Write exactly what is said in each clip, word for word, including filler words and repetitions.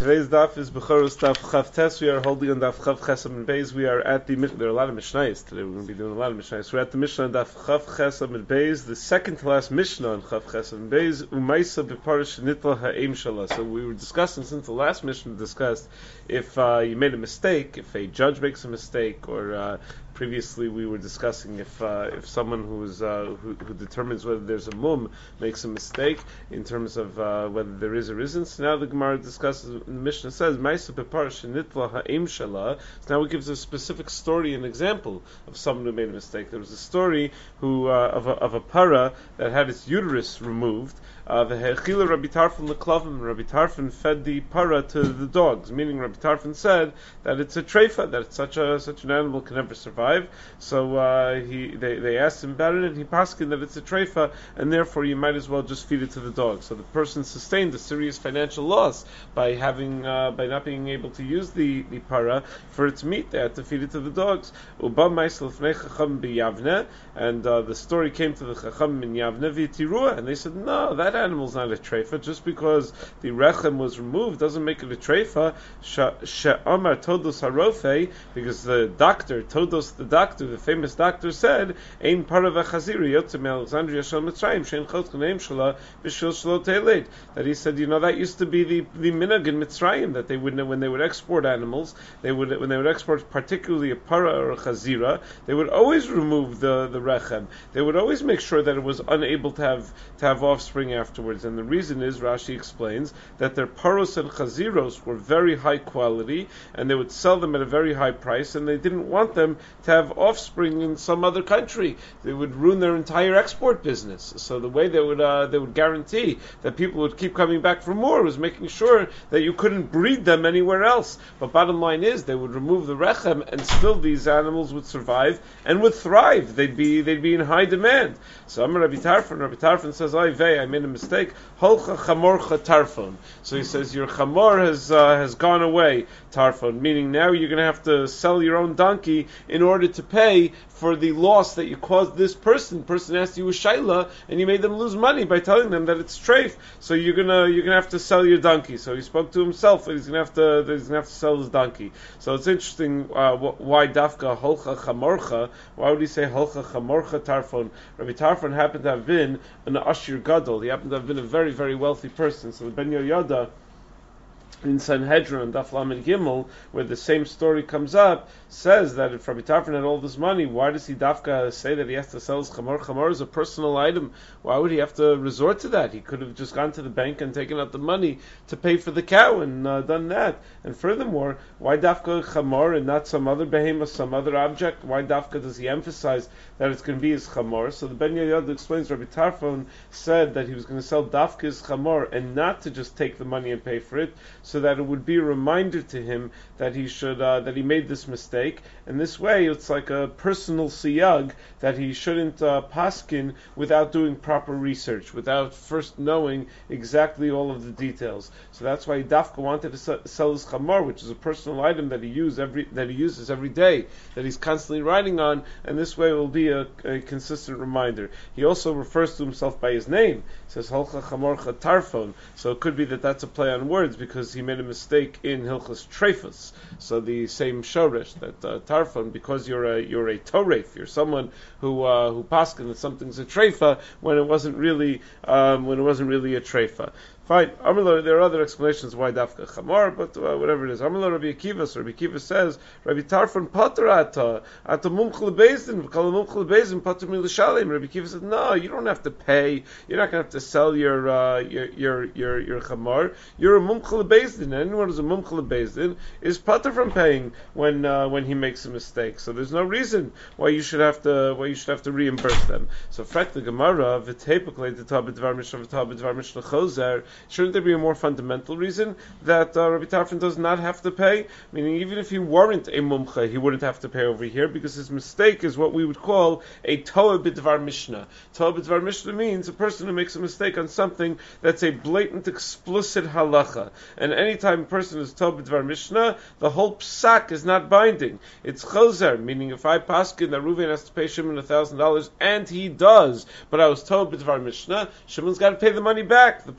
Today's daf is Bechoros daf Chavtes. We are holding on daf Chav Chesam and Beis. We are at the there are a lot of Mishnayos today. We're going to be doing a lot of Mishnayos. We're at the Mishnah daf Chav Chesam and Beis, the second to last Mishnah on Chav Chesam and Beis. Umaisa beparish nitla ha'em shala. So we were discussing since the last Mishnah discussed if uh, you made a mistake, if a judge makes a mistake, or uh, previously we were discussing if uh, if someone who's uh, who, who determines whether there's a mum makes a mistake in terms of uh, whether there is or isn't. So now the Gemara discusses. The Mishnah says, "Ma'isa beparish nitla ha'em shala." So now it gives a specific story, an example of someone who made a mistake. There was a story who uh, of a of a para that had its uterus removed. Uh, the Hechila Rabbi Tarfon leklavim. Rabbi Tarfon fed the para to the dogs. Meaning, Rabbi Tarfon said that it's a treifa, that it's such a such an animal can never survive. So uh, he they, they asked him about it, and he paskined that it's a treifa, and therefore you might as well just feed it to the dogs. So the person sustained a serious financial loss by having uh, by not being able to use the, the para for its meat. They had to feed it to the dogs. Uba ma'isel lefnei chacham b'Yavne, and uh, the story came to the chacham in Yavne v'Tirua, and they said, no, that animal's not a treifa. Just because the rechem was removed doesn't make it a treifa. She'amar todos harofe, because the doctor, Todos the doctor, the famous doctor said, Ein para v'chaziri yotze me'Alexandria shel Mitzrayim she'en chot k'neim shala b'shil shelo teiled. That he said, you know, that used to be the the minhag in Mitzrayim, that they would, when they would export animals, they would when they would export particularly a para or a chazira, they would always remove the the rechem. They would always make sure that it was unable to have to have offspring afterwards. And the reason is, Rashi explains, that their paros and chaziros were very high quality, and they would sell them at a very high price, and they didn't want them to have offspring in some other country. They would ruin their entire export business. So the way they would uh, they would guarantee that people would keep coming back for more was making sure that you couldn't breed them anywhere else. But bottom line is, they would remove the rechem, and still these animals would survive and would thrive. They'd be they'd be in high demand. So Amar Rabbi Tarfon, Rabbi Tarfon says, "Oy vey, I made a mistake. Holcha chamorcha tarfon." So he says, your chamor has uh, has gone away, tarfon, meaning now you're going to have to sell your own donkey in order to pay for the loss that you caused this person. The person asked you a shayla, and you made them lose money by telling them that it's treif. So you're gonna you're gonna have to sell your donkey. So he spoke to himself that he's gonna have to that he's gonna have to sell his donkey. So it's interesting uh, why dafka holcha chamorcha. Why would he say holcha chamorcha tarfon? Rabbi Tarfon happened to have been an ashir gadol. He happened to have been a very very wealthy person. So the Ben Yoyada in Sanhedrin, Daf Lamed Gimel, where the same story comes up, says that if Rabbi Tarfon had all this money, why does he dafka say that he has to sell his chamor? Chamor is a personal item. Why would he have to resort to that? He could have just gone to the bank and taken out the money to pay for the cow and uh, done that. And furthermore, why dafka chamor and not some other behemoth, some other object? Why dafka does he emphasize that it's going to be his chamor? So the Ben Yoyada explains, Rabbi Tarfon said that he was going to sell dafka his chamor and not to just take the money and pay for it, so that it would be a reminder to him that he should uh, that he made this mistake. And this way, it's like a personal siyag that he shouldn't uh, paskin without doing proper research, without first knowing exactly all of the details. So that's why Dafka wanted to sell his chamor, which is a personal item that he use every that he uses every day, that he's constantly riding on, and this way it will be a, a consistent reminder. He also refers to himself by his name. He says Holcha Chamorcha Tarfon. So it could be that that's a play on words, because he made a mistake in Hilchas Treifus. So the same shoresh that uh, Tarfon, because you're a you're a toref, you're someone who uh, who paskin that something's a treifa when it wasn't really um, when it wasn't really a treifa. Fine. Amrlo, there are other explanations why dafka chamor, but uh, whatever it is. Amrlo Rabbi Akiva, so Rabbi Akiva says, Rabbi Tarfon pater ata, ata mumch lebezdin, v'kal mumch lebezdin pater mi l'shalim. Rabbi Akiva said, no, you don't have to pay. You're not going to have to sell your uh, your your your, your chamor. You're a mumch lebezdin. Anyone who's a mumch lebezdin is pater from paying when uh, when he makes a mistake. So there's no reason why you should have to why you should have to reimburse them. So fact the Gemara v'teipaklei t'tah b'dvar mishnah v'tah b'dvar mishnah chozer. Shouldn't there be a more fundamental reason that uh, Rabbi Tarfon does not have to pay? Meaning, even if he weren't a mumcha, he wouldn't have to pay over here, because his mistake is what we would call a toa b'dvar mishnah. Toa b'dvar mishnah means a person who makes a mistake on something that's a blatant, explicit halacha. And anytime a person is toa b'dvar mishnah, the whole psak is not binding. It's chozer, meaning if I paskin that Reuven has to pay Shimon a thousand dollars, and he does, but I was toa b'dvar mishnah, Shimon's got to pay the money back. The psak is not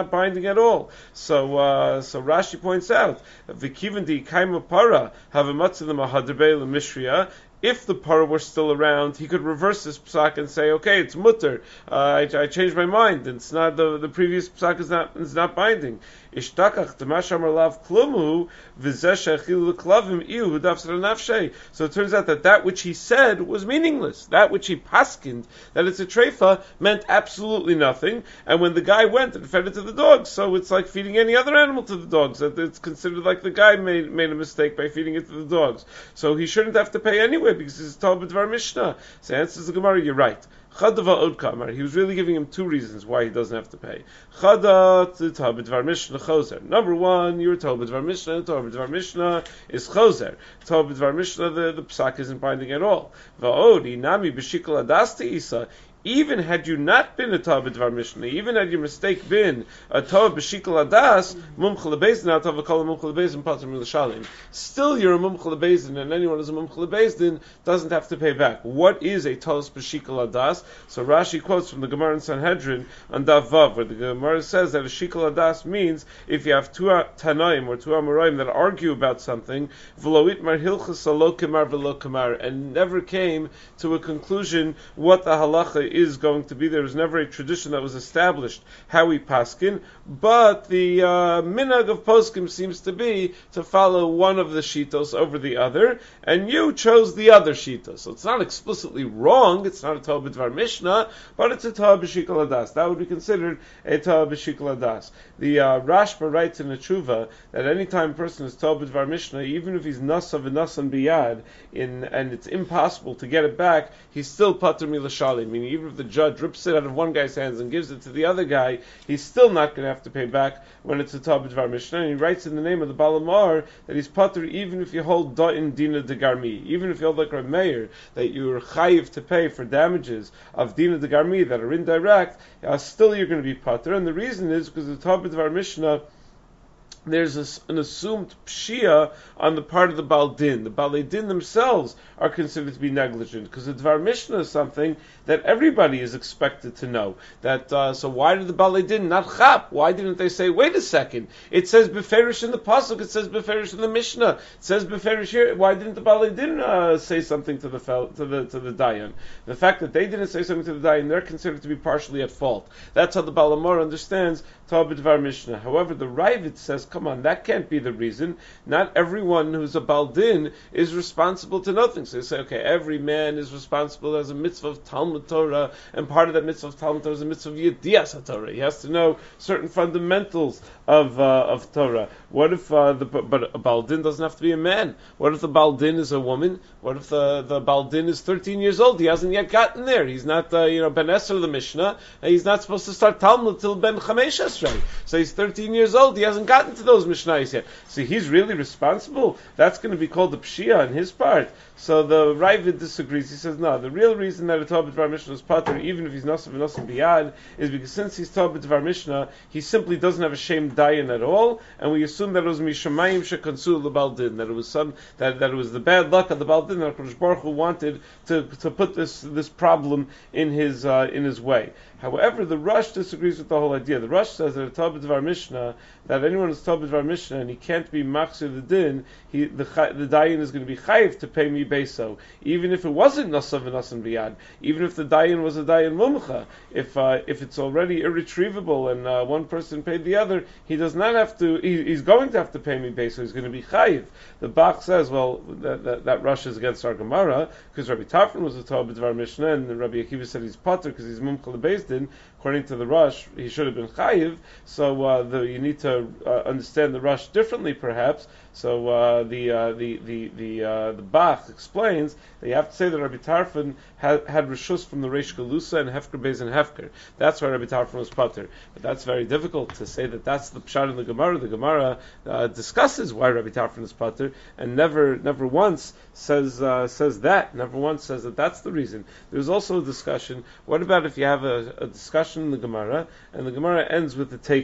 not binding at all. So uh, so Rashi points out v'kivan di kaima para have a matzah mahadrbe l'mishriya. If the parah were still around, he could reverse this psak and say, "Okay, it's mutter. Uh, I, I changed my mind. It's not the the previous psak is not is not binding." Ishtakach demasham lav klumu v'zeshachil l'klavim iu dafsar nafshay. So it turns out that that which he said was meaningless. That which he paskined, that it's a treifa, meant absolutely nothing. And when the guy went and fed it to the dogs, so it's like feeding any other animal to the dogs. That it's considered like the guy made made a mistake by feeding it to the dogs. So he shouldn't have to pay anyway because it's Tal B'Dvar Mishnah. So answers the Gemara, you're right. Chadava od kamar. He was really giving him two reasons why he doesn't have to pay. Chada to Tal B'Dvar Mishnah choser. Number one, you're Tal B'Dvar Mishnah. Tal B'Dvar Mishnah is choser. Tal B'Dvar Mishnah, the, the psak isn't binding at all. Va'od inami b'shikol adas te'isa. Even had you not been a Tov B'Dvar Mishnah, even had your mistake been a Tov B'Shikol Adas, Mumchel Bezdin, not Tov V'Kol Mumchel Bezdin, Pater Milashalim. Still, you're a Mumchel Bezdin, and anyone who's a Mumchel Bezdin doesn't have to pay back. What is a Tov B'Shikol Adas? So Rashi quotes from the Gemara in Sanhedrin on Dav Vav, where the Gemara says that a Shikol Adas means if you have two Tanaim or two Amoraim that argue about something, V'loit Mar Hilchas Alo Kemar V'lo Kemar, and never came to a conclusion what the halacha is going to be. There was never a tradition that was established how we paskin, but the uh, minhag of poskim seems to be to follow one of the shitos over the other, and you chose the other shita. So it's not explicitly wrong, it's not a Torah B'Dvar Mishnah, but it's a Torah B'Shikol Adas. That would be considered a Torah B'Shikol Adas. The uh, Rashba writes in the Tshuva that any time a person is Torah B'Dvar Mishnah, even if he's nasav and nasan biyad, in and it's impossible to get it back, he's still pater milashalim, meaning even if the judge rips it out of one guy's hands and gives it to the other guy, he's still not going to have to pay back when it's a Torah B'Dvar Mishnah. And he writes in the name of the Balamar that he's pater even if you hold da'in dina de garmi, even if you hold like Rav Meir, that you're chayiv to pay for damages of dina de garmi that are indirect, uh, still you're going to be pater. And the reason is because the Torah B'Dvar Mishnah, there's a, an assumed pshia on the part of the Baldin. The Baldin themselves are considered to be negligent because the Dvar Mishnah is something that everybody is expected to know. That uh, so why did the Baldin not chap? Why didn't they say, wait a second? It says beferish in the pasuk. It says beferish in the Mishnah. It says beferish here. Why didn't the Baldin uh, say something to the fel- to the to the dayan? The fact that they didn't say something to the dayan, they're considered to be partially at fault. That's how the Balamor understands Torah B'Dvar Mishnah. However, the Ravid says, come on, that can't be the reason. Not everyone who's a Baldin is responsible to nothing. So they say, okay, every man is responsible as a mitzvah of Talmud Torah, and part of that mitzvah of Talmud Torah is a mitzvah of Yedias HaTorah. He has to know certain fundamentals of uh, of Torah. What if uh, the but a Baldin doesn't have to be a man? What if the Baldin is a woman? What if the the Baldin is thirteen years old? He hasn't yet gotten there. He's not uh, you know Ben Esser the Mishnah. And he's not supposed to start Talmud till Ben Chamesh Esrei. So he's thirteen years old. He hasn't gotten to those Mishnayos yet. So he's really responsible. That's going to be called the pshia on his part. So the Ravid disagrees. He says, no, the real reason that a Torah B'Dvar Mishnah is pater, even if he's nasav and nasan biyad, is because since he's Torah B'Dvar Mishnah, he simply doesn't have a shame dayan at all, and we assume that it was mishamayim shekansu lebaldin, that it was some that, that it was the bad luck of the baldin that HaKadosh Baruch Hu wanted to to put this this problem in his uh, in his way. However, the Rush disagrees with the whole idea. The Rush says that a Torah B'Dvar Mishnah, that anyone who's Torah B'Dvar Mishnah and he can't be machzir the din, he the the dayan is going to be chayiv to pay me beso, even if it wasn't nasav and nasan biyad, even if the dayan was a dayan mumcha, if uh, if it's already irretrievable and uh, one person paid the other, he does not have to. He, he's going to have to pay me beso. He's going to be chayiv. The Bach says, well, that that, that Rush is against our Gemara because Rabbi Tarfon was a Torah B'Dvar Mishnah and Rabbi Akiva said he's pater because he's mumcha lebeis. According to the Rush, he should have been chayiv. So uh, the, you need to uh, understand the Rush differently, perhaps. So uh, the uh, the the the uh, the Bach explains that you have to say that Rabbi Tarfon had, had reshus from the Reish Galusa and Hefker Beis and Hefker. That's why Rabbi Tarfon was pater. But that's very difficult to say that that's the pshat in the Gemara. The Gemara uh, discusses why Rabbi Tarfon is pater and never never once says uh, says that. Never once says that that's the reason. There's also a discussion. What about if you have a, a discussion in the Gemara and the Gemara ends with the teku?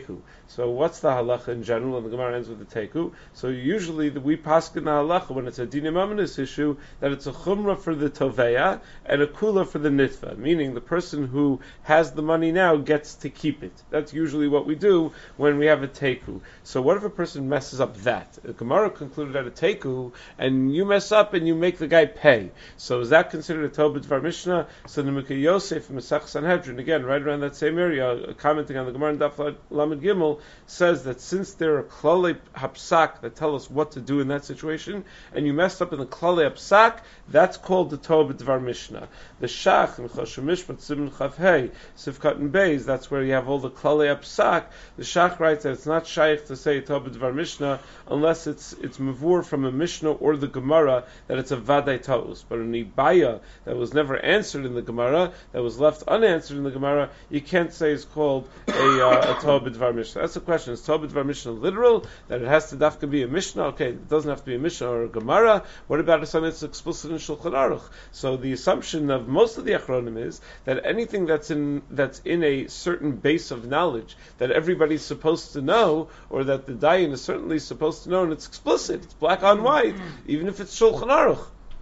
So what's the halacha in general? And the Gemara ends with the teku. So usually the, we paskin the halacha when it's a dinim amanis issue that it's a chumrah for the toveya and a kula for the nitva, meaning the person who has the money now gets to keep it. That's usually what we do when we have a teku. So what if a person messes up that? The Gemara concluded at a teku, and you mess up and you make the guy pay. So is that considered a Tov B'Dvar Mishnah? So the Mikra Yosef in Masech Sanhedrin, again, right around that same area, commenting on the Gemara in Daf Lamed Gimel, says that since there are Klalei Hapsak that tell us what to do in that situation, and you messed up in the Klalei Hapsak, that's called the Tov B'Dvar Mishnah. The Shach in Choshen Mishpat Siman Chav Hey Sivkat and Beis, that's where you have all the Klalei Hapsak. The Shach writes that it's not shaykh to say Tov B'Dvar Mishnah unless it's it's mavur from a Mishnah or the Gemara that it's a Vadai Taus. But an Ibaya that was never answered in the Gemara, that was left unanswered in the Gemara, you can't say it's called a, uh, a Tov B'Dvar Mishnah. That's the question. Is Tov B'Dvar Mishnah literal? That it has to dafka be a Mishnah? Okay, it doesn't have to be a Mishnah or a Gemara. What about something that's explicit in Shulchan Aruch? So the assumption of most of the Achronim is that anything that's in that's in a certain base of knowledge that everybody's supposed to know, or that the Dayan is certainly supposed to know, and it's explicit, it's black on white, even if it's Shulchan Aruch.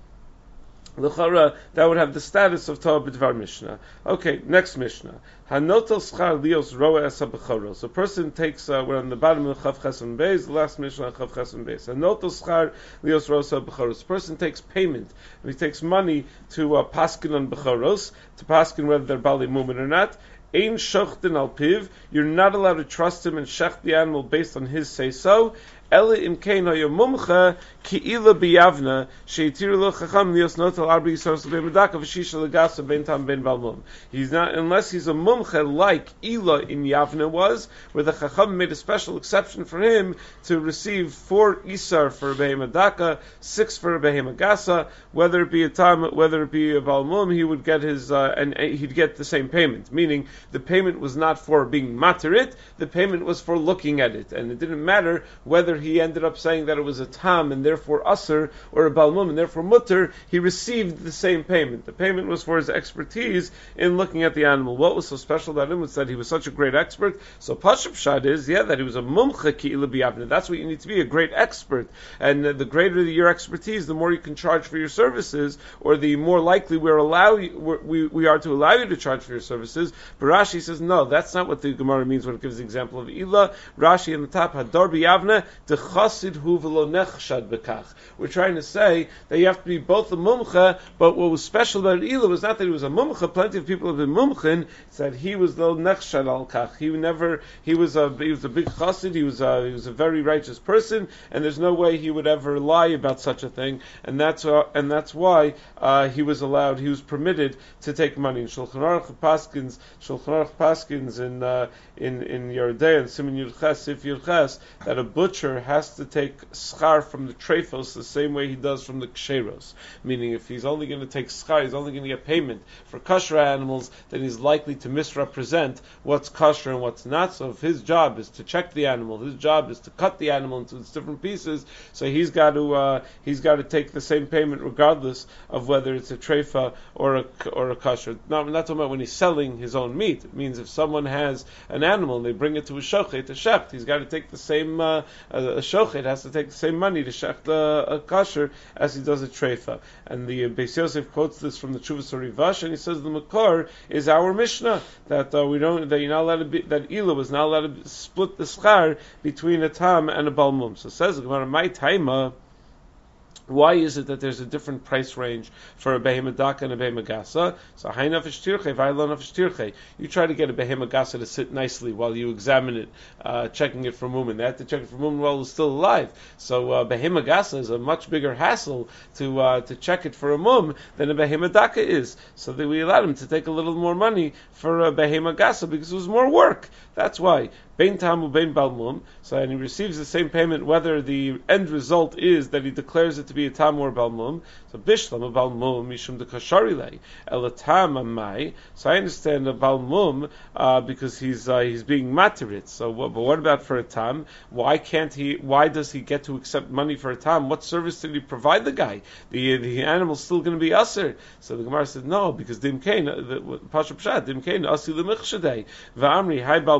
L'chara, that would have the status of Tov B'Dvar Mishnah. Okay, next Mishnah. Hanotel schar lios roa esa b'choros. A person takes, uh, we're on the bottom of Chav Chesem Beis, the last Mishnah Chav Chesem Beis. Hanotel schar lios roa esa b'choros. A person takes payment, and he takes money to uh, paskin on b'choros, to paskin whether they're bali mumin or not. Ein shochtin al piv. You're not allowed to trust him and shech the animal based on his say-so. Ela imkein hayo mumcha ki'ila biyavna sheitiru lo chacham lios notel arba yisos le'medaka v'shisha legasa ben tam ben balmum. He's not, unless he's a mumcha like Ila in Yavna was, where the chacham made a special exception for him to receive four isar for a behemedaka, six for a behemagasa. Whether it be a tam, whether it be a balmum, he would get his uh, and he'd get the same payment. Meaning the payment was not for being materit, the payment was for looking at it, and it didn't matter whether he ended up saying that it was a tam and therefore usr, or a balmum and therefore mutter. He received the same payment. The payment was for his expertise in looking at the animal. What was so special about him was that he was such a great expert. So Pashup Shad is, yeah, that he was a mumcha ki'ila biyavna. That's what you need to be, a great expert. And uh, the greater your expertise, the more you can charge for your services, or the more likely we're allow you, we're, we we are to allow you to charge for your services. But Rashi says, no, that's not what the Gemara means when it gives the example of Ila. Rashi in the top, Hadar biyavna, dechasid hu v'lo nechshad bekach. We're trying to say that you have to be both a mumcha, but what was special about Ila was not that he was a mumcha. Plenty of people have been mumchin. It's that he was the nechshad al kach. He never, he was a, he was a big chassid. He was a, he was a very righteous person, and there's no way he would ever lie about such a thing. And that's uh, and that's why uh, he was allowed, he was permitted to take money. In Shulchan Aruch Paskins, Shulchan Aruch Paskins in uh, in in Yerdei and Siman Yud Ches, Sif Yud Ches, that a butcher has to take schar from the trefos the same way he does from the ksheros. Meaning, if he's only going to take schar, he's only going to get payment for kosher animals, then he's likely to misrepresent what's kosher and what's not. So if his job is to check the animal, his job is to cut the animal into its different pieces, so he's got to uh, he's got to take the same payment regardless of whether it's a trefa or a or a kosher. No, I'm not talking about when he's selling his own meat. It means if someone has an animal and they bring it to a shochet, a shecht, he's got to take the same uh, a, a shochet has to take the same money to shecht a, a kosher as he does a trefa. And the uh, Beis Yosef quotes this from the Chuvas Rivash, and he says the makor is our Mishnah that uh, we don't that you're not allowed to be, that Ila was not allowed to split the schar between a tam and a balmum. So it says the Gemara, my taima. Why is it that there's a different price range for a behemedaka and a behemagasa? So haynafish tirche, vaylonafish tirche. You try to get a behemagasa to sit nicely while you examine it, uh, checking it for mumin. They have to check it for mumin while it's still alive. So uh, behemagasa is a much bigger hassle to uh, to check it for a mum than a behemedaka is. So that we allowed him to take a little more money for a behemagasa because it was more work. That's why. Bein tamu bein balmum. So and he receives the same payment whether the end result is that he declares it to be a tam or balmum. So bishlam a balmum mishum de kasharilei el tam amai. So I understand a balmum uh, because he's uh, he's being materit. So but what about for a tam? Why can't he? Why does he get to accept money for a tam? What service did he provide the guy? The the animal's still going to be aser. So the Gemara said no, because dim kain the pashup pshat dim kain asi lemichshadei va'amri hay balmum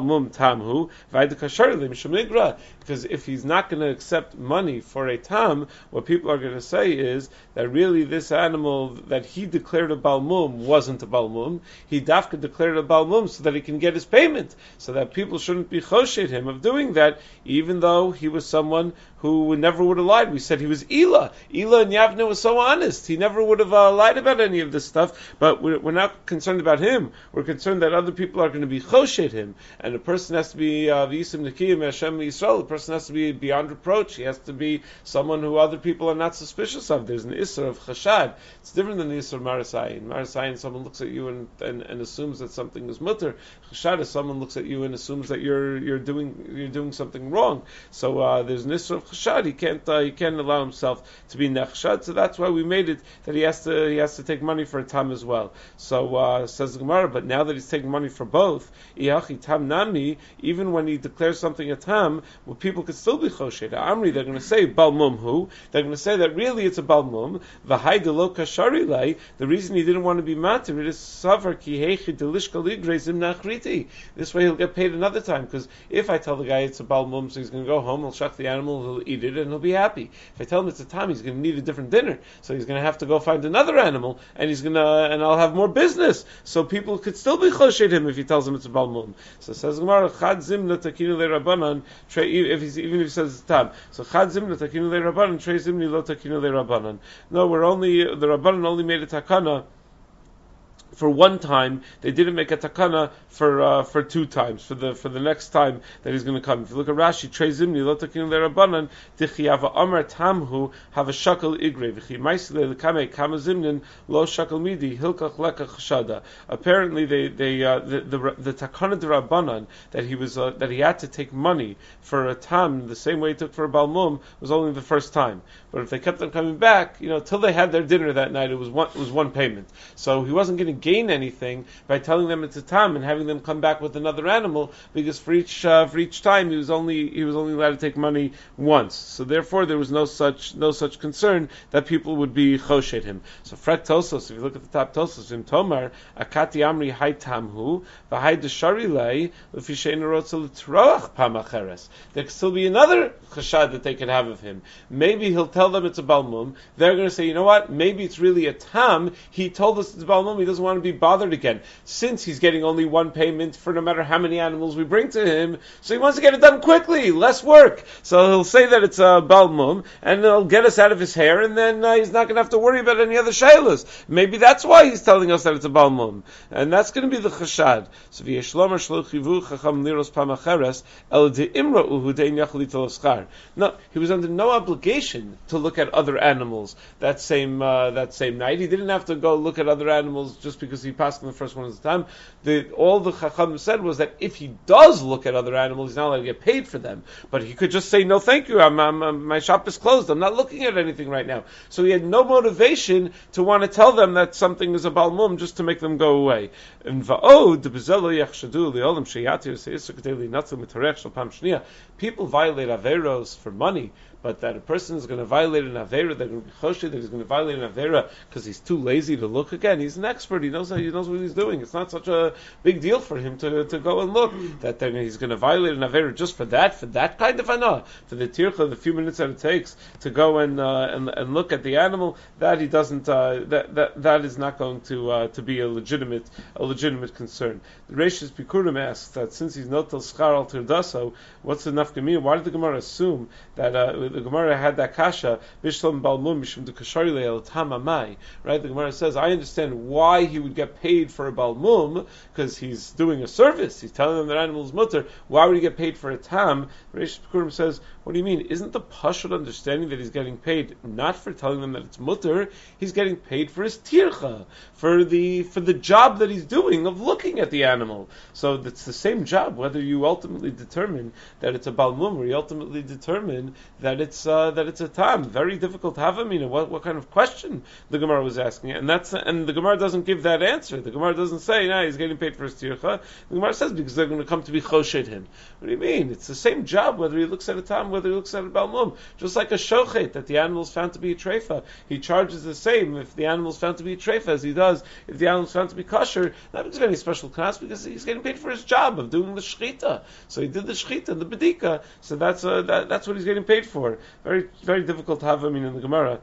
balmum tamhu v'ayda kashar le mishum nigra. Because if he's not going to accept money for a tam, what people are going to say is that really this animal that he declared a balmum wasn't a balmum. He dafka declared a balmum so that he can get his payment, so that people shouldn't be choshed him of doing that, even though he was someone who never would have lied. We said he was Ela. Ela and Yavne was so honest. He never would have uh, lied about any of this stuff, but we're, we're not concerned about him. We're concerned that other people are going to be choshed him, and a person has to be v'yisim nekiyim Hashem Yisrael. A person has to be beyond reproach. He has to be someone who other people are not suspicious of. There's an isser of chashad. It's different than the isser of marasayin. Marasayin, someone looks at you and, and, and assumes that something is mutter. Chashad is someone looks at you and assumes that you're you're doing you're doing something wrong. So uh, there's an isser of chashad. He can't uh, he can't allow himself to be nechshad. So that's why we made it that he has to he has to take money for a tam as well. So uh, says the Gemara, but now that he's taking money for both, iachi tam nami, even when he declares something a tam, well, people could still be choshed. Amri, they're going to say balmum hu. They're going to say that really it's a balmum. V'hai delo kashari lei. The reason he didn't want to be matir is savar ki heichi delishka ligrezim nachriti. This way he'll get paid another time. Because if I tell the guy it's a balmum, so he's going to go home, he'll shuck the animal, he'll eat it, and he'll be happy. If I tell him it's a tam, he's going to need a different dinner. So he's going to have to go find another animal, and he's going to, and I'll have more business. So people could still be choshed him if he tells them it's a balmum. So it says Gemara, chad zimna takinu le rabbanan. If he's even if he says it's tam, so chad zimna takinu le rabbanan, trei zimni lo takinu le rabbanan. No, we're only the rabbanan only made a takana for one time. They didn't make a takana for uh, for two times, for the for the next time that he's going to come. If you look at Rashi, Trei Zimni lo takinu leRabbanan dichiyava Amar Tamhu have a shakal igre v'chi ma'isle lekame kama zimnin lo shakal midi hilkach lekach shada. Apparently, they they uh, the, the the takana de Rabbanan that he was uh, that he had to take money for a tam the same way he took for a balmum was only the first time. But if they kept on coming back, you know, till they had their dinner that night, it was one it was one payment. So he wasn't going to gain anything by telling them it's a tam and having them come back with another animal, because for each uh, for each time he was only he was only allowed to take money once. So therefore there was no such no such concern that people would be choshed him. So Fret Tosos, if you look at the top Tosos, Vim Tomar Akati Amri Hai Tamhu V'Hai Deshari Lei L'Fishein Rotzel Troach Pamacheres. There could still be another chashad that they could have of him. Maybe he'll tell them it's a balmum. They're going to say, you know what? Maybe it's really a tam. He told us it's a balmum. He doesn't want to be bothered again, since he's getting only one payment for no matter how many animals we bring to him. So he wants to get it done quickly, less work. So he'll say that it's a balmum, and it'll get us out of his hair, and then uh, he's not going to have to worry about any other shaylas. Maybe that's why he's telling us that it's a balmum, and that's going to be the chashad. So v'yeshlomer shlochivu chacham liros pamacheres el deimra uhu dein yachli toloschar. No, he was under no obligation to look at other animals that same uh, that same night. He didn't have to go look at other animals just because he passed on the first one at the time. The, all the Chacham said was that if he does look at other animals, he's not allowed to get paid for them. But he could just say, no thank you, I'm, I'm, I'm, my shop is closed, I'm not looking at anything right now. So he had no motivation to want to tell them that something is a balmum just to make them go away. And people violate averos for money, but that a person is going to violate an avera, they're going to be choshed, that he's going to violate an avera because he's too lazy to look again. He's an expert. He knows how, he knows what he's doing. It's not such a big deal for him to, to go and look. That then he's going to violate an avera just for that, for that kind of ana, for the tircha, the few minutes that it takes to go and uh, and, and look at the animal. That he doesn't. Uh, that that that is not going to uh, to be a legitimate a legitimate concern. The Reishis Bikurim asks that since he's notel schar al tirdaso, what's the nafkamiyah? Why did the Gemara assume that uh, the Gemara had that kasha bishlam balmum mishum de kashari le'el tamamai? Right? The Gemara says, I understand why he would get paid for a balmum, because he's doing a service. He's telling them that animal is mutter. Why would he get paid for a tam? Reish Bikurim says, what do you mean? Isn't the pashut understanding that he's getting paid not for telling them that it's mutter? He's getting paid for his tircha, for the for the job that he's doing of looking at the animal. So it's the same job, whether you ultimately determine that it's a balmum or you ultimately determine that it's uh, that it's a tam. Very difficult to have a mina. What what kind of question the Gemara was asking, and that's and the Gemara doesn't give that answer. The Gemara doesn't say, "Nah, he's getting paid for his tircha." The Gemara says because they're going to come to be choshed him. What do you mean? It's the same job whether he looks at a tam, whether he looks at it balmum. Just like a shochet, that the animal is found to be a treifa, he charges the same if the animal is found to be a treifa as he does if the animal is found to be kosher. Not because of any special class, because he's getting paid for his job of doing the shechita. So he did the shechita, the bedika. So that's uh, that, that's what he's getting paid for. Very very difficult to have I mean in the Gemara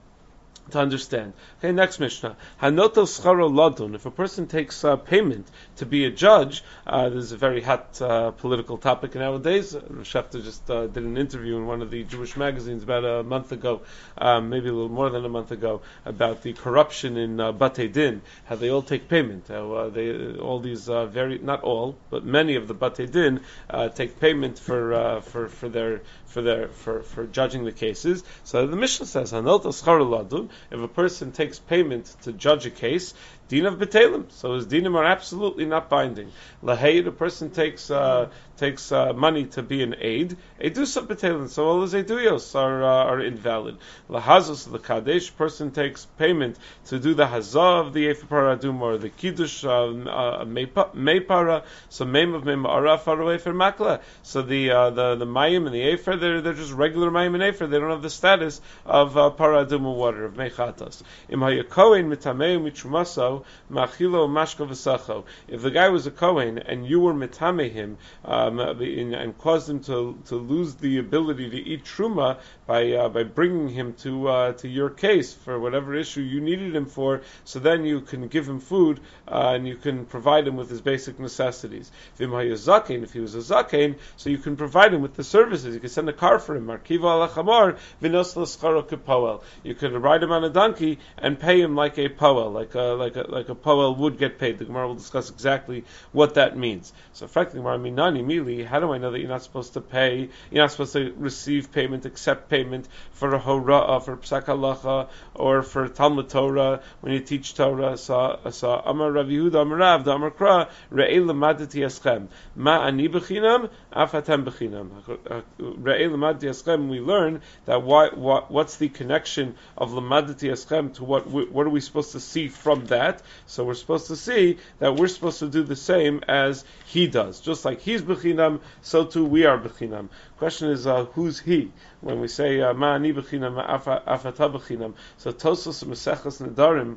to understand. Okay, next Mishnah. Hanoto scharo ladun. If a person takes uh, payment to be a judge, uh, this is a very hot uh, political topic nowadays. Rosh Haftar just uh, did an interview in one of the Jewish magazines about a month ago, um, maybe a little more than a month ago, about the corruption in uh, Batei Din, how they all take payment. How uh, they all these uh, very not all, but many of the Batei Din uh, take payment for uh, for for their for their for, for judging the cases. So the Mishnah says Hanoto scharo ladun. If a person takes payment to judge a case, din of betelim, so his dinim are absolutely not binding. Lahaid, a person takes uh, takes uh, money to be an aid, edus of betelim, so all his eduyos are uh, are invalid. Lahazus, the kadesh, person takes payment to do the hazah of the efer paradum or the kiddush uh, uh, meipara, so meim of meimara faro efer makla. So the uh, the the mayim and the efer, they're they're just regular mayim and efer. They don't have the status of uh, paradum water of mechatas. Im hayakoin mitamei mitrumaso. Machilo mashko v'sacho. If the guy was a Kohen and you were mitame him um, and caused him to to lose the ability to eat truma by uh, by bringing him to uh, to your case for whatever issue you needed him for, so then you can give him food uh, and you can provide him with his basic necessities. If he was a zaken, so you can provide him with the services. You can send a car for him. Markiva alachamar v'nos l'scharo kepoel. You could ride him on a donkey and pay him like a poel, like a like a like a poel would get paid. The Gemara will discuss exactly what that means. So, frankly, Gemara, minani mili. How do I know that you're not supposed to pay? You're not supposed to receive payment, accept payment for a hora'ah, for psak halacha, or for Talmud Torah when you teach Torah. So, so Amar Rav Yehuda, Amar Rav, Amar Kra, Re'ei l'madati eschem. Ma ani b'chinam, af atem b'chinam. Re'ei l'madati eschem. We learn that why, what, what's the connection of l'madati eschem to what? What are we supposed to see from that? So we're supposed to see that we're supposed to do the same as he does. Just like he's b'chinam, so too we are b'chinam. Question is, uh, who's he? When we say, ma'ani b'chinam, afata b'chinam. So Tosos Mesechus Nedarim,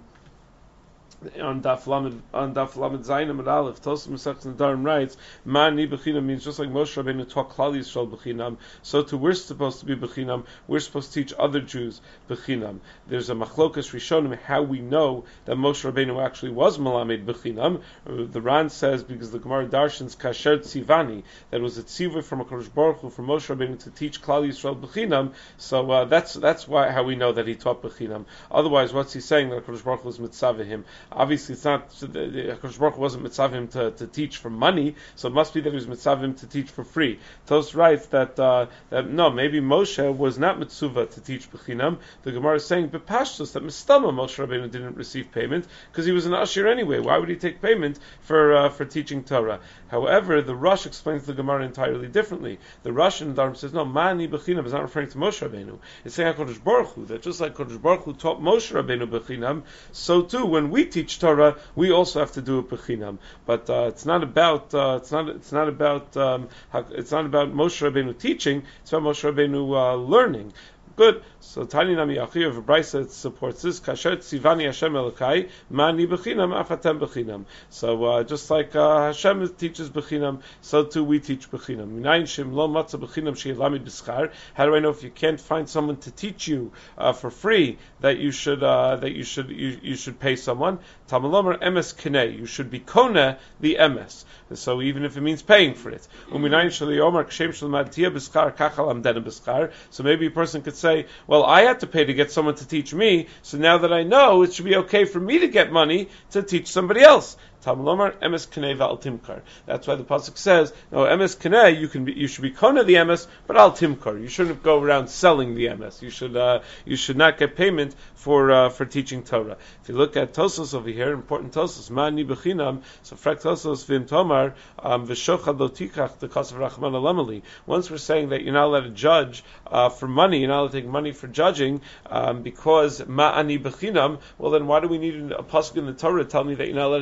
on Daf Lamed on Daf Lamed Zayin and Aleph, Tosfos Mesechus Nedarim writes, "Ma'ani b'chinam" means just like Moshe Rabbeinu taught Klal Yisrael b'chinam, so too we're supposed to be b'chinam. We're supposed to teach other Jews b'chinam. There's a machlokas rishonim how we know that Moshe Rabbeinu actually was malamed b'chinam. The Ran says because the Gemara darshans kasher tzivani, that it was a tzivah from a Kadosh Baruch Hu for Moshe Rabbeinu to teach Klal Yisrael b'chinam. So uh, that's that's why how we know that he taught b'chinam. Otherwise, what's he saying that Kadosh Baruch Hu was mitzvah him? Obviously, it's not. The Hakadosh Baruch Hu wasn't mitzvah him to, to teach for money, so it must be that he was mitzvah him to teach for free. Tos writes that uh, that no, maybe Moshe was not mitzvah to teach b'chinam. The Gemara is saying b'pashtus that mistama Moshe Rabbeinu didn't receive payment because he was an usher anyway. Why would he take payment for uh, for teaching Torah? However, the Rosh explains the Gemara entirely differently. The Rosh in Dharm says no, mani b'chinam is not referring to Moshe Rabbeinu. It's saying Hakadosh Baruch Hu that just like Hakadosh Baruch Hu taught Moshe Rabbeinu b'chinam, so too when we teach Torah, we also have to do it b'chinam. But uh, it's not about uh, it's not it's not about um, it's not about Moshe Rabbeinu teaching. It's about Moshe Rabbeinu uh, learning. Good. So Tani Nami Achi of Brisa supports this. Kasher Tzivani Hashem Elokai Mani B'chinam Afatem B'chinam. So uh, just like uh, Hashem teaches B'chinam, so too we teach B'chinam. Minayin Shem Lo Matzah B'chinam She'elamid B'schar. How do I know if you can't find someone to teach you uh, for free that you should uh, that you should you, you should pay someone? Tamalomer Emes Kinei. You should be Kona the Emes. So even if it means paying for it. Uminayin Sheli Omar Kshem Shalmad Tia B'schar Kachal Amdena B'schar. So maybe a person could say, well, I had to pay to get someone to teach me, so now that I know, it should be okay for me to get money to teach somebody else. Tamlomar emes kanei v'al timkar. That's why the pasuk says, no, emes kanei, you can be, you should be kona the emes, but al timkar. You shouldn't go around selling the emes. You should, uh, you should not get payment for uh, for teaching Torah. If you look at Tosos over here, important Tosos, ma'ani b'chinam. So frak Tosos v'im tomar v'shochad lo tikach the kasav rachman alamali. Once we're saying that you're not allowed to judge uh, for money, you're not allowed to take money for judging um, because ma'ani b'chinam. Well, then why do we need a pasuk in the Torah to tell me that you're not allowed to take bribe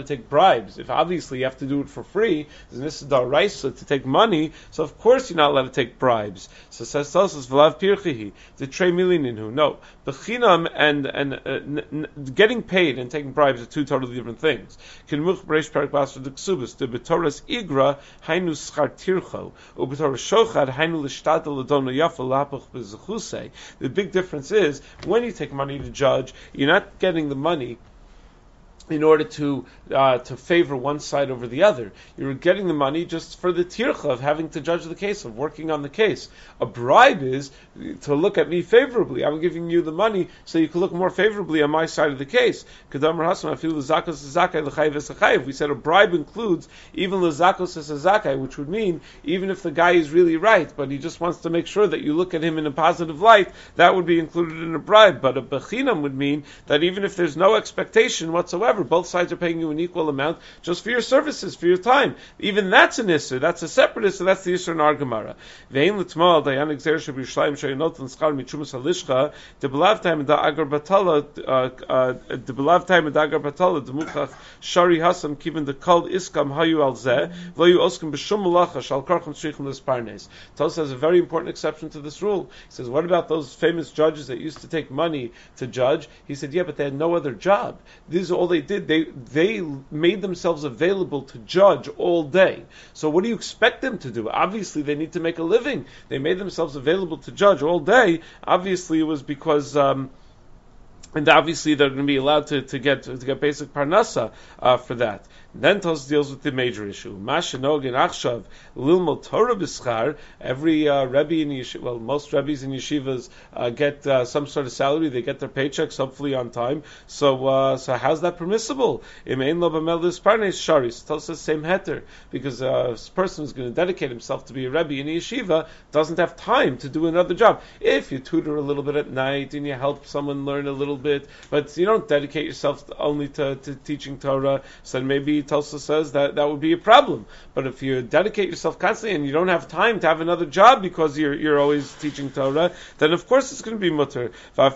bribes. If obviously you have to do it for free, then this is daraisa to take money, so of course you're not allowed to take bribes. So says Tosfos v'lav pirchihi, the trei milinin. No, bechinam and and uh, n- n- getting paid and taking bribes are two totally different things. Kinmuch breish perik basra de ksubas the betoras igra hainu schar tircho u betoras shochad hainu l'shtadel l'dono yafa lapach bezechusei. The big difference is when you take money to judge, you're not getting the money in order to uh, to favor one side over the other. You're getting the money just for the tircha of having to judge the case, of working on the case. A bribe is to look at me favorably. I'm giving you the money so you can look more favorably on my side of the case. We said a bribe includes even l'zakos zakai, which would mean even if the guy is really right, but he just wants to make sure that you look at him in a positive light, that would be included in a bribe. But a bechinam would mean that even if there's no expectation whatsoever, both sides are paying you an equal amount just for your services, for your time. Even that's an issur. That's a separate issur. That's the issur in our Gemara. Ve'ein l'tmal dayan exer sheb'Yerushalayim she'inot l'nschar mitrumas halishcha debelav time da agar batala debelav time da agar batala demuchach shari hasam kiven the kol iskam hayu al zeh v'lo yu oskim b'shum malacha shal karcham shrichim l'sparnes. Tos has a very important exception to this rule. He says, what about those famous judges that used to take money to judge? He said, yeah, but they had no other job. This is all they did. They they made themselves available to judge all day. So what do you expect them to do? Obviously, they need to make a living. They made themselves available to judge all day. Obviously, it was because. Um, And obviously they're going to be allowed to, to get to get basic parnasa uh, for that. Then Tos deals with the major issue. Mashanog in Achshav Lilmod Torah b'schar. Every uh, rebbe in yeshiva, well, most rebbes in yeshivas uh, get uh, some sort of salary. They get their paychecks hopefully on time. So, uh, so how's that permissible? Im ein lo b'mel d'sparnes sharis. Tos says same heter, because uh, a person who's going to dedicate himself to be a rebbe in a yeshiva doesn't have time to do another job. If you tutor a little bit at night and you help someone learn a little bit, but you don't dedicate yourself only to, to teaching Torah, so then maybe Tulsa says that that would be a problem. But if you dedicate yourself constantly and you don't have time to have another job because you're you're always teaching Torah, then of course it's going to be mutter.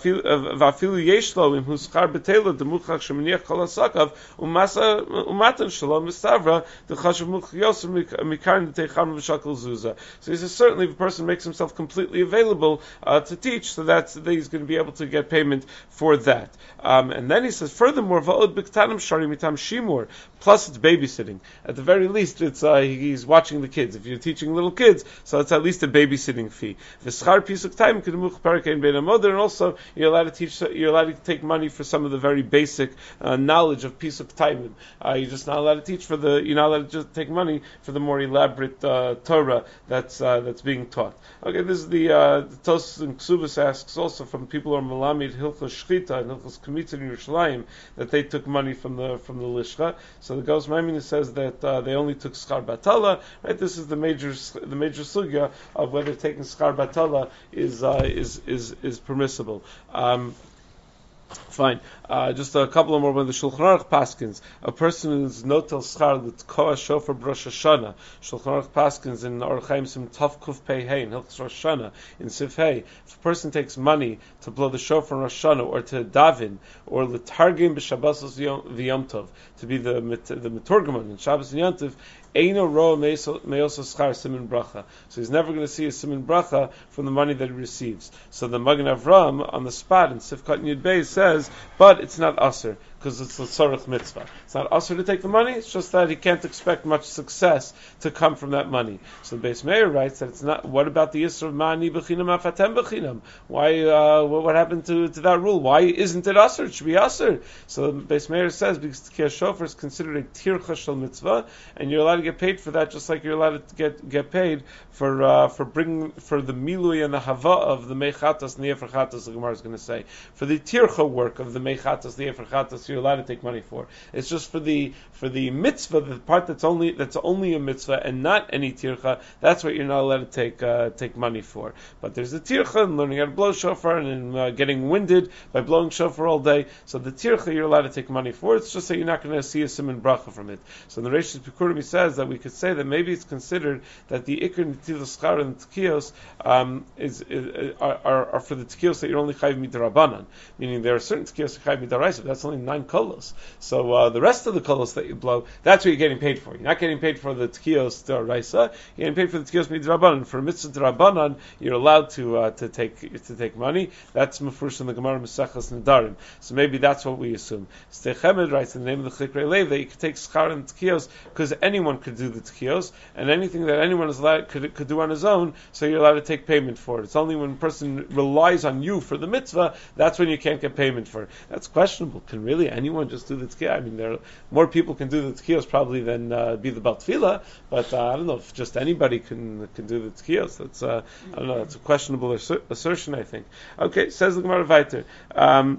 Va'afilu yeshlo im huschar betela demuchach sheminiach kol hasakav umasa umatan shalom v'stavra d'chashav muchiyos mikarin d'teicham v'shakal zuza. So he says certainly if a person makes himself completely available uh, to teach, so that's that he's going to be able to get payment for that. Um, and then he says furthermore va'od b'ktanim shari mitam shimur. Plus it's babysitting. At the very least, it's uh, he's watching the kids. If you're teaching little kids, so it's at least a babysitting fee. V'schar pisuk time kedemuch parkein bein hamoder, and also you're allowed to teach. You're allowed to take money for some of the very basic uh, knowledge of pisuk time. Uh, you're just not allowed to teach for the. You're not allowed to just take money for the more elaborate uh, Torah that's uh, that's being taught. Okay, this is the uh, the Tosfos and Ksubas asks also from people who are malamid hilchos shchita and hilchos kmitza in Yerushalayim that they took money from the from the lishcha. So the Gauss Maimonides says that uh, they only took schar batala. Right, this is the major the major sugya of whether taking schar batala is uh, is is is permissible. Um, Fine. Uh, just a couple of more when the Shulchan Aruch paskins. A person is notel schar l'tkoa shofar b'Rosh Hashanah. Shulchan Aruch paskins in Orach Chaim Sim Tov Kuf Pei Hein Hilchos Rosh Hashanah in Sif Hey. If a person takes money to blow the shofar in Rosh Hashanah or to daven or l'targim b'Shabbosos v'Yom Tov to be the the meturgamon in Shabbos and Yom Tov, Eino ro meoso schar simin bracha. So he's never going to see a simin bracha from the money that he receives. So the Magen Avram on the spot in Sifkat Yud Beis says, but it's not aser because it's a tzarech mitzvah. It's not aser to take the money. It's just that he can't expect much success to come from that money. So the Beis Meir writes that it's not. What about the issur of ma'ani b'chinam afatem b'chinam? Why? Uh, what, what happened to, to that rule? Why isn't it aser? It should be aser. So the Beis Meir says because the shofar is considered a tircha shel mitzvah, and you're allowed to get paid for that, just like you're allowed to get get paid for uh, for bringing for the milui and the hava of the mechatas and the efrachatas. The Gemara is going to say for the tircha work of the mechatas, the efrachatas, you're allowed to take money for. It's just for the for the mitzvah, the part that's only that's only a mitzvah and not any tircha. That's what you're not allowed to take uh, take money for. But there's the tircha and learning how to blow shofar and uh, getting winded by blowing shofar all day. So the tircha you're allowed to take money for. It's just that you're not going to see a siman bracha from it. So in the Reishis Pikurim he says says that we could say that maybe it's considered that the ikr netilas schar and tkiyos um, is, is are, are, are for the tkiyos that you're only chayiv midrabanan, meaning there are certain tkiyos chayiv midaraisa, but that's only nine kolos. So uh, the rest of the kolos that you blow, that's what you're getting paid for. You're not getting paid for the tkiyos daraisa. You're getting paid for the tkiyos midrabanan. For mitzvah darabanan, you're allowed to uh, to take to take money. That's mafurish in the Gemara Mesechus Nedarim. So maybe that's what we assume. Steichemed writes in the name of the Chikrei Lev that you could take schar and tkiyos because anyone could do the tkiyos, and anything that anyone is allowed could could do on his own, so you're allowed to take payment for it. It's only when a person relies on you for the mitzvah that's when you can't get payment for it. That's questionable. Can really anyone just do the tkiyos? I mean, there are, more people can do the tkiyos probably than uh, be the Bal Tefillah, but uh, I don't know if just anybody can can do the tkiyos. That's uh, I don't know. That's a questionable asser- assertion, I think. Okay, says the Gemara weiter. Um,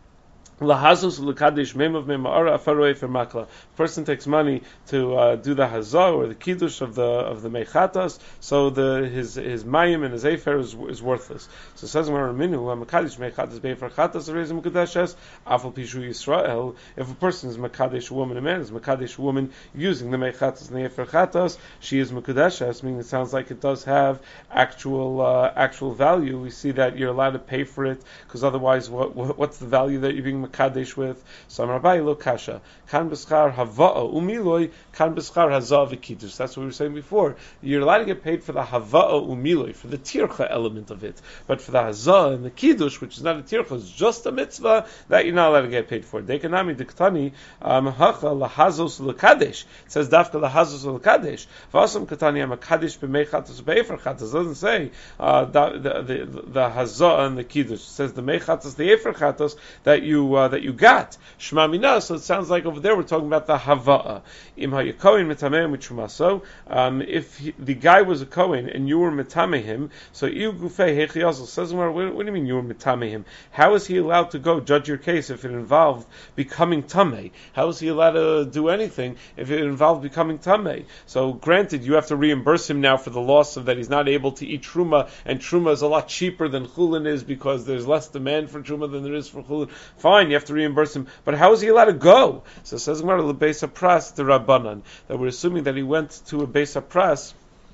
Lahazus l'kadosh memav mema'ara afaroi for makla. Person takes money to uh, do the hazah or the kiddush of the of the mechatas, so the his his mayim and his afer is, is worthless. So it says Gemara minu makadosh mechatas be'fer chatas reizim kadashes afal pishu Yisrael. If a person is makadosh, a woman, a man is makadosh, a woman using the mechatas and the efer chatas, she is mekadeshes. Meaning it sounds like it does have actual uh, actual value. We see that you're allowed to pay for it because otherwise, what, what what's the value that you're being mekadesh with? So Rabbi lo kasha kan b'schar hava'ah umiloi kan b'schar hazah v'kiddush. That's what we were saying before. You're allowed to get paid for the hava'ah umiloi, for the tircha element of it, but for the hazah and the kiddush, which is not a tircha, it's just a mitzvah, that you're not allowed to get paid for. Dekanami diktani hacha lahazos lekadesh. It says dafka lahazos lekadesh. V'asam katani amakadesh b'meichatos b'efer chatos. It doesn't say uh, the, the, the, the hazah and the kiddush. It says the meichatos, the efer chatos that you uh, that you got. Shema mina. So it sounds like over there we're talking about the hava'ah. Im hayakoin mitameim mitrumaso. Um, if he, the guy was a kohen and you were mitameh him, so you gufei hechiyazel says, what, what do you mean you were mitameh him? How is he allowed to go judge your case if it involved becoming tameh? How is he allowed to do anything if it involved becoming tameh? So granted, you have to reimburse him now for the loss of that he's not able to eat truma, and truma is a lot cheaper than chulin is because there's less demand for truma than there is for chulin. Fine, you have to reimburse him, but how is he allowed to go? So it says Gemara lebeis hapras the Rabbanan, that we're assuming that he went to a beis hapras,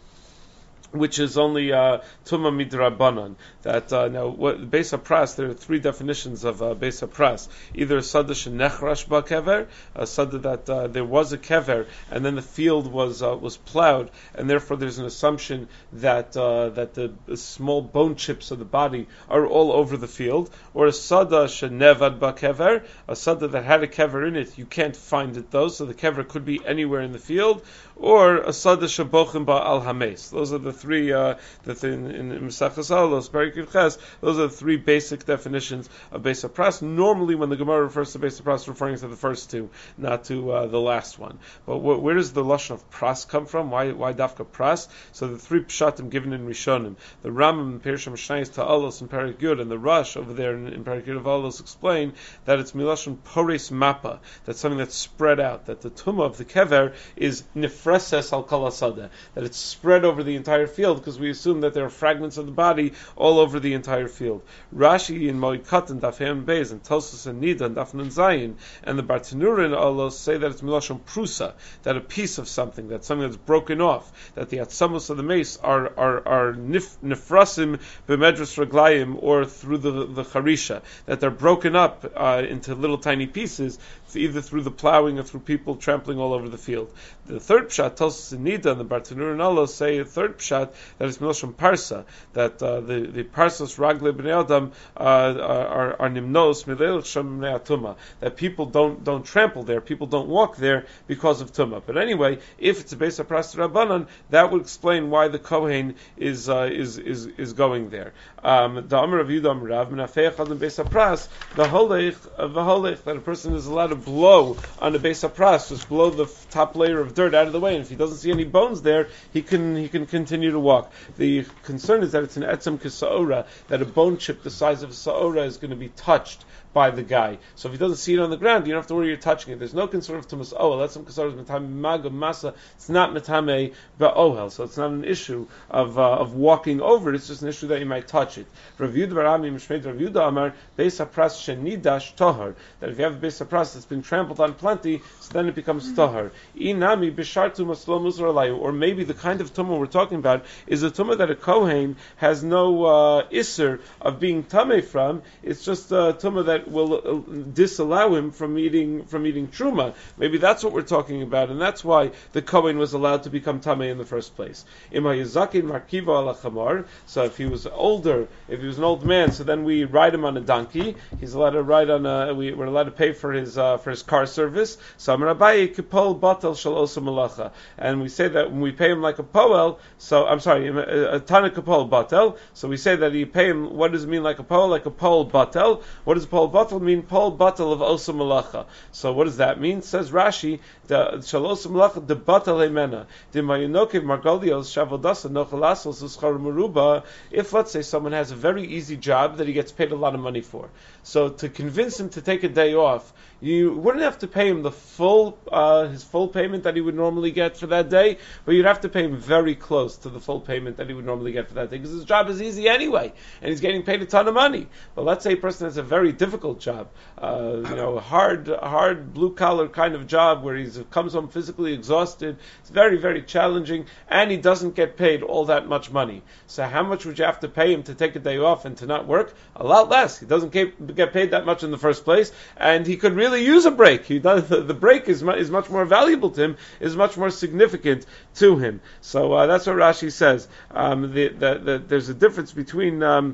which is only uh, Tuma Midrabanan. That uh, now, what Beis HaPras, there are three definitions of uh, Beis HaPras. Either a Sada Shenechrash Ba Kever, a Sada that uh, there was a Kever, and then the field was uh, was plowed, and therefore there's an assumption that uh, that the, the small bone chips of the body are all over the field. Or a Sada Shenevad Ba Kever, a Sada that had a Kever in it, you can't find it though, so the Kever could be anywhere in the field. Or a Sada Shabochim Ba Al Hames. Those are the three uh, that in in Mesachas Alos, Berikut Ches. Those are the three basic definitions of Beis HaPras. Normally, when the Gemara refers to Beis HaPras, referring to the first two, not to uh, the last one. But wh- where does the lashon of pras come from? Why why dafka pras? So the three pshatim given in Rishonim, the Rambam in Perisham Shnayis to Alos and Perik Yud, and the Rush over there in, in Perik Yud of Alos explain that it's milashon pores mappa. That's something that's spread out. That the tumah of the kever is nifreses al kol hasadeh. That it's spread over the entire field, because we assume that there are fragments of the body all over the entire field. Rashi in Moed Katan Daf Hem Beis and Tosfos and Nida and Daf Nun Zayin and the Bartanura and Alos say that it's milashon prusa, that a piece of something, that something that's broken off, that the atzamos of the mace are are are nif, nifrasim b'medras raglayim, or through the the charisha, that they're broken up uh, into little tiny pieces, either through the plowing or through people trampling all over the field. The third pshat, Tosfos and Nida and the Bartanura and Alos say a third pshat, that it's milashon parsa, that uh, the the parsos ragle b'nei adam uh, are are nimnos mileil shem b'nei atuma, that people don't don't trample there, people don't walk there because of tuma. But anyway, if it's a beis hapras rabbanan, that would explain why the kohen is uh, is is is going there. Um, the Amar of Yudam Rav Menafeich on the beis hapras, the holech the holech that a person is allowed to blow on the beis hapras, just blow the top layer of dirt out of the way, and if he doesn't see any bones there, he can he can continue continue to walk. The concern is that it's an etzem kisa'ora, that a bone chip the size of a sa'ora is going to be touched by the guy. So if he doesn't see it on the ground, you don't have to worry you're touching it. There's no concern of tumas ohel. That's some concern of metame magam masa. It's not metame ba'ohel, so it's not an issue of uh, of walking over it. It's just an issue that you might touch it. Rav Yehuda bar Ami Mishmeid Rav Yehuda Amar beis hapras shenidash tahar. That if you have a beis hapras that's been trampled on plenty, so then it becomes tahar. Inami b'shar tumas lo muzar alayu. Or maybe the kind of tumah we're talking about is a tumah that a kohen has no uh, isser of being tameh from. It's just a tumah that will disallow him from eating from eating truma. Maybe that's what we're talking about, and that's why the kohen was allowed to become tamei in the first place. So if he was older, if he was an old man, so then we ride him on a donkey. He's allowed to ride on a. We, we're allowed to pay for his uh, for his car service. So and we say that when we pay him like a poel. So I'm sorry, a tana kapol batel. So we say that you pay him. What does it mean like a poel? Like a pol batel. What does pol batel mean? Pol batel of osa malacha. So what does that mean? Says Rashi, the shalosa malacha de batel emena. De mayunokev margalios shavodasa nochalasos uschar meruba. If let's say someone has a very easy job that he gets paid a lot of money for, so to convince him to take a day off, you wouldn't have to pay him the full uh, his full payment that he would normally get for that day, but you'd have to pay him very close to the full payment that he would normally get for that day, because his job is easy anyway, and he's getting paid a ton of money. But let's say a person has a very difficult job, uh, you know, a hard, hard blue collar kind of job where he comes home physically exhausted. It's very, very challenging, and he doesn't get paid all that much money. So how much would you have to pay him to take a day off and to not work? A lot less. He doesn't get paid that much in the first place, and he could really use a break. He does, the, the break is mu- is much more valuable to him, is much more significant to him. So uh, that's what Rashi says. Um, the, the, the, there's a difference between um,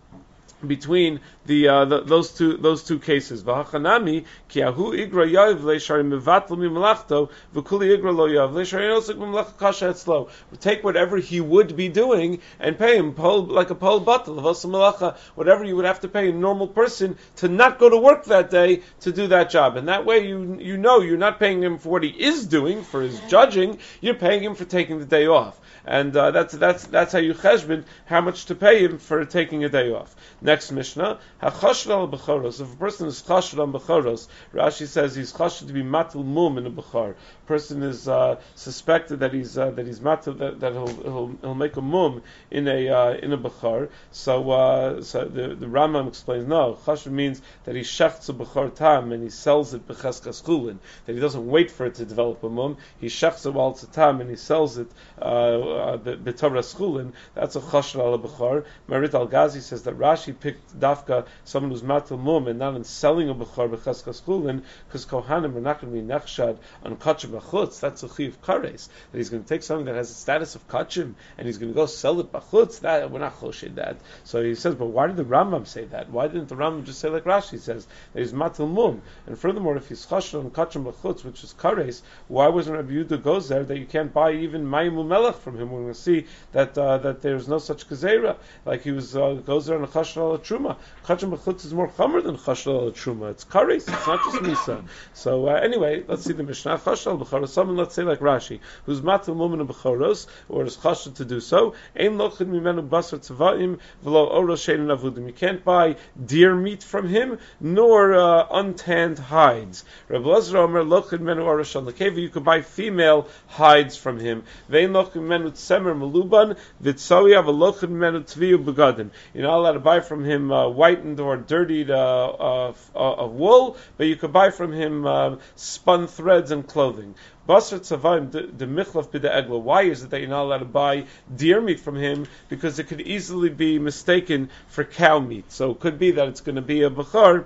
between the, uh, the those two those two cases. V'hachanami ki ahu igra yav leishari mevatl mimalachto v'kuli igra lo yav leishari nosik mimalach kasha etzlo. Take whatever he would be doing and pay him pol, like a pol batel v'osa malacha, whatever you would have to pay a normal person to not go to work that day to do that job. And that way you you know you're not paying him for what he is doing, for his judging. You're paying him for taking the day off. And uh, that's that's that's how you cheshbon how much to pay him for taking a day off. Next Mishnah, hachashd al bechoros. If a person is chashd on bechoros, Rashi says he's chashd to be matul mum in a bechor. Person is uh, suspected that he's uh, that he's matul that, that he'll, he'll he'll make a mum in a uh, in a bechor. So uh, so the the Rambam explains no. Chashd means that he shechts a bechor tam and he sells it becheskas chulin. That he doesn't wait for it to develop a mum. He shechts it while it's a tam and he sells it. Uh, Uh, B'Torah Schulin, that's a chashra al bechor. Marit Al Ghazi says that Rashi picked dafka someone who's matul mum and not in selling a bechor b'cheskas chulin, because kohanim are not going to be nechshad on kachim b'chutz. That's a chiv kares, that he's going to take something that has the status of kachim and he's going to go sell it b'chutz. That we're not choshed that. So he says, but why did the Rambam say that? Why didn't the Rambam just say like Rashi says that he's matul mum? And furthermore, if he's chashra on kachim b'chutz, which is kares, why wasn't Rabbi Yehuda goes there that you can't buy even mayim umelech from him? We're going to see that uh, that there's no such gezerah. Like he was uh, goes there on a chashra al truma. Chachim b'chutz is more chamer than chashra al truma. It's kares. It's not just misa. So uh, anyway, let's see the Mishnah. Chashra al b'choros. Someone, let's say like Rashi, who's matul mumen of b'choros, or is chashra to do so. Ein lochin mimenu basar tzavaim v'lo oros shein avudim. You can't buy deer meat from him, nor uh, untanned hides. Reb Elazar Omer lochin menu oros shal nekeva. You can buy female hides from him. Vein lochin menu tzemer meluban v'tzoya v'lochin menu tviu begadim. You're not allowed to buy from him uh, whitened or dirtied uh, uh, uh, wool, but you could buy from him uh, spun threads and clothing. Basar tzavayim the michlaf b'da egla. Why is it that you're not allowed to buy deer meat from him? Because it could easily be mistaken for cow meat. So it could be that it's going to be a bechor,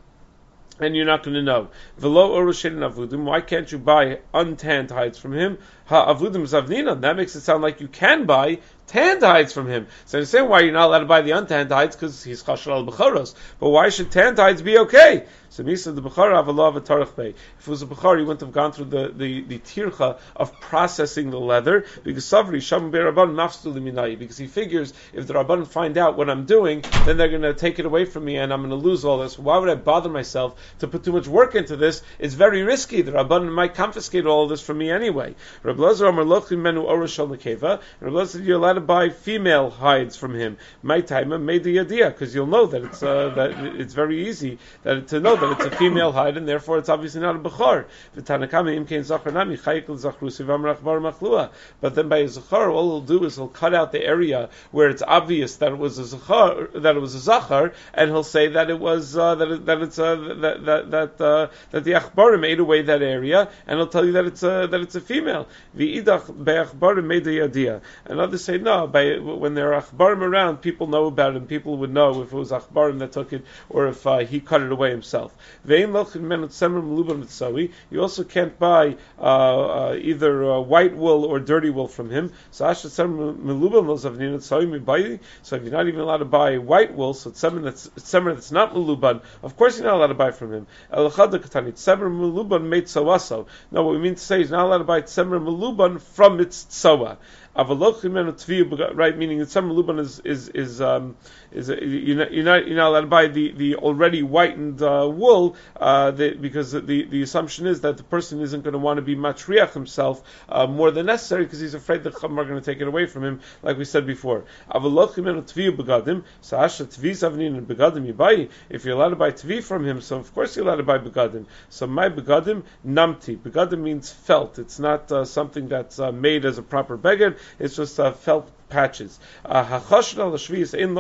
and you're not going to know. V'lo orushin avudim. Why can't you buy untanned hides from him? Ha avudim zavnina. That makes it sound like you can buy tanned hides from him. So I understand why you're not allowed to buy the untanned hides, because he's chashar al b'choros. But why should tanned hides be okay? So Misa the Bechor have a law of a tarach bay. If it was a Bechor, he wouldn't have gone through the, the, the tircha of processing the leather, because Savri Sham Be'Rabban Mafstu Liminai, because he figures if the Rabban find out what I'm doing, then they're going to take it away from me and I'm going to lose all this. Why would I bother myself to put too much work into this? It's very risky. The Rabban might confiscate all of this from me anyway. Reb Elazar Amar Lochim Menu Orosh Shal Nekeva. Reb Elazar said you're allowed to buy female hides from him. My time made the idea because you'll know that it's uh, that it's very easy that to know that it's a female hide, and therefore it's obviously not a bechar. But then by a zachar, all he'll do is he'll cut out the area where it's obvious that it was a zachar, that it was a zachar, and he'll say that it was uh, that it, that it's uh, that that that, uh, that the achbarim ate away that area, and he'll tell you that it's a that it's a female. V'idach be'achbarim made the idea, and others say no. By when there are achbarim around, people know about it, and people would know if it was achbarim that took it or if uh, he cut it away himself. You also can't buy uh, uh, either uh, white wool or dirty wool from him. So if you're not even allowed to buy white wool, so it's semer that's it's semer that's not meluban, of course you're not allowed to buy from him. No, what we mean to say is not allowed to buy semer meluban from its tzoa. Right, meaning that some luban is is is um, is a, you're not you're not you're not allowed to buy the, the already whitened uh, wool uh, the, because the the assumption is that the person isn't going to want to be matriach himself uh, more than necessary because he's afraid the chum are going to take it away from him, like we said before. If you're allowed to buy tvi from him, so of course you're allowed to buy begadim. So my begadim namti. Begadim means felt. It's not uh, something that's uh, made as a proper beged. It's just uh, felt patches. If someone is chashed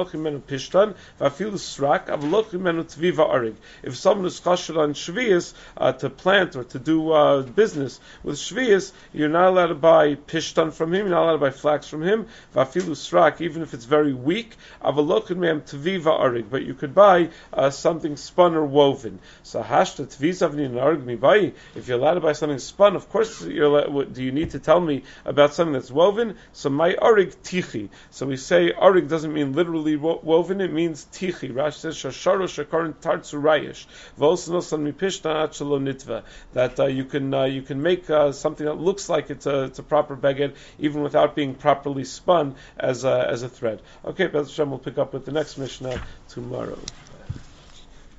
on shvius uh, to plant or to do uh, business with shvius, you're not allowed to buy pishtan from him. You're not allowed to buy flax from him. Even if it's very weak, but you could buy uh, something spun or woven. So if you're allowed to buy something spun, of course you're allowed, do you need to tell me about something that's woven? So my arig tichi. So we say arig doesn't mean literally wo- woven; it means tichi. Rashi says shasharo shakaran tartzu rayish v'osnosan mipishta achalo nitva. That uh, you can uh, you can make uh, something that looks like it's a it's a proper beged even without being properly spun as a, as a thread. Okay, B'ez Hashem, we'll pick up with the next Mishnah tomorrow.